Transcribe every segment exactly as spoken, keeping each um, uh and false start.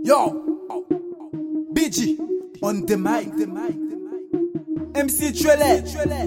Yo, B G on the mic. M C Trele.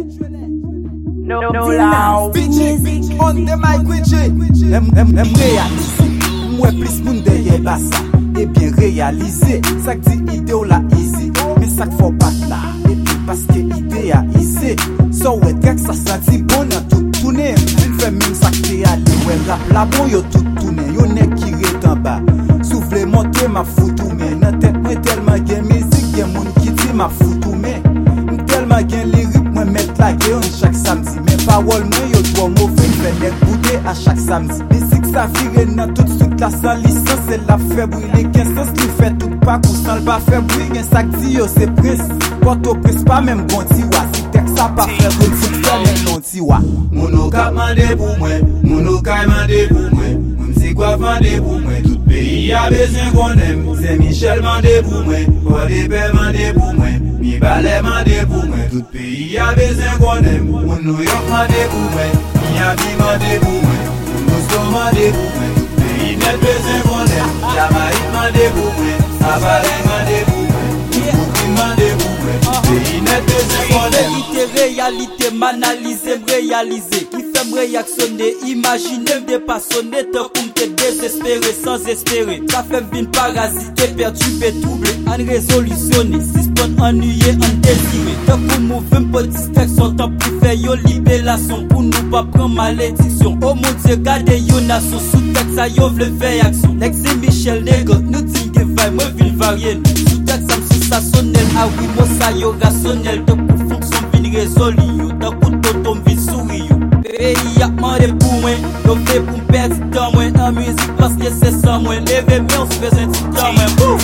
No, no loud B G on the mic with J. M M M réalise. Moi plus moun derrière bassa. Et bien réalisé. Ça que dit idée ou la easy. Mais ça que faut pas là. Et puis parce que idée a easy. So ouais que ça senti bon à tout tourner. Une fait même ça que allé. Ouais rap la bon yo tout tourner. Yo n'est qui est en bas. Souffle monter ma foutou mais nan tête moi tellement gen musique gen moun qui dit ma foutou mais tellement gen lyrique moi mettre la gueule chaque samedi mais parole moi yo trop mauvais fait les bouder à chaque samedi musique ça vire nan tout de suite la sans licence c'est la fait brûler quinze sens qui fait tout pas pour sans le pas faire brûler gen sac dit yo c'est prince porto prince pas même bon tiwa si texte ça pas faire bon si ça même non tiwa Mono ka mande pour moi mono ka mande pour moi c'est quoi mande pour moi tout pays a besoin qu'on aime c'est Michel mande pour moi pour des pères mande pour moi mi balai mande pour moi tout pays a besoin qu'on aime New York mande pour moi Miami mande pour moi Moscou mande pour moi tout pays net besoin qu'on aime Jamaïque mande pour moi Hawaii mande pour moi Brooklyn mande pour moi pays net besoin qu'on aime réalité m'analyser réaliser qui fait me réactionner imaginer me dépassionner tant qu'on te désespéré sans espérer ça fait me parasiter perturber troubler en résolutionner suspendre ennuyé en désiré tant qu'on mouvement pour distraction tant plus faire yo libération pour nous pas prendre malédiction oh mon Dieu gardez yo nation sous texte ça yo vle faire action l'ex Michel Nego nous dit que va moi ville varier sous texte ça me sensationnel ah oui moi ça yo rationnel donc fonction vin résolu yo dans coup de tombe vite souris yo pays a demandé pour moi yo fait pour perdre temps moi en musique parce que c'est ça moi lever mais on se fait un petit temps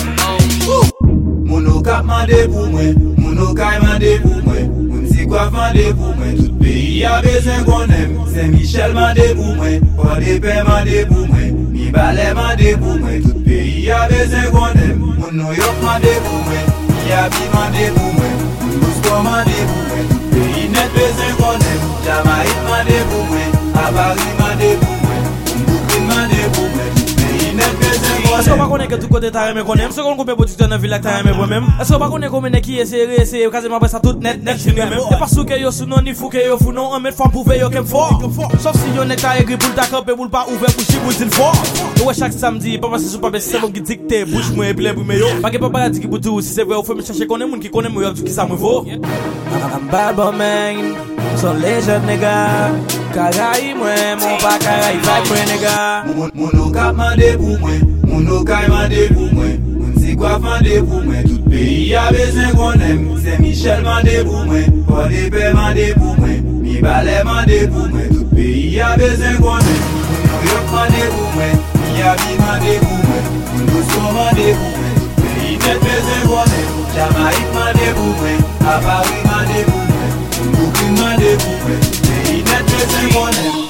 moi Mono ka mande pour moi mono ka mande pour moi c'est quoi mande pour moi tout pays a besoin qu'on aime c'est Michel mande pour moi pour des pères mande pour moi mi balai mande pour moi tout pays a besoin qu'on aime New York mande pour moi Miami mande pour moi Moscou mande pour moi tout pays net besoin qu'on aime Jamaïque mande pour moi Hawaii mande pour moi Brooklyn mande pour moi tout pays net besoin qu'on aime. Est-ce qu'on va connaître que tout côté t'as aimé qu'on aime? Est-ce qu'on connaît producteur dans la ville là t'as aimé moi-même? Est-ce qu'on va connaître combien de qui essaie essayer quasiment après ça tout net net chez même? Et parce que yo sous non ni fou que yo fou non en mettre femme prouver yo qu'aime fort. Sauf si yo n'est pas écrit pour ta camper pour pas ouvert pour chier pour dire fort. Ouais chaque samedi pas passer sur pas c'est bon qui dicter bouche moi et plein pour yo. Pas que pas dire qui pour tout si c'est vrai faut me chercher connaître monde qui connaît moi tout qui ça me vaut. I'm bad boy man. So les jeunes nègres Caraï moi mon pas caraï pas moi nègre. Mono ka mande pour moi mono ka mande pour moi c'est quoi mande pour moi tout pays a besoin qu'on aime c'est Michel mande pour moi pour des pères mande pour moi mi balai mande pour moi tout pays a besoin qu'on aime New York mande pour moi Miami mande pour moi Moscou mande pour moi tout pays net besoin qu'on aime Jamaïque mande pour moi Hawaii mande pour moi Brooklyn mande pour moi pays net besoin qu'on aime.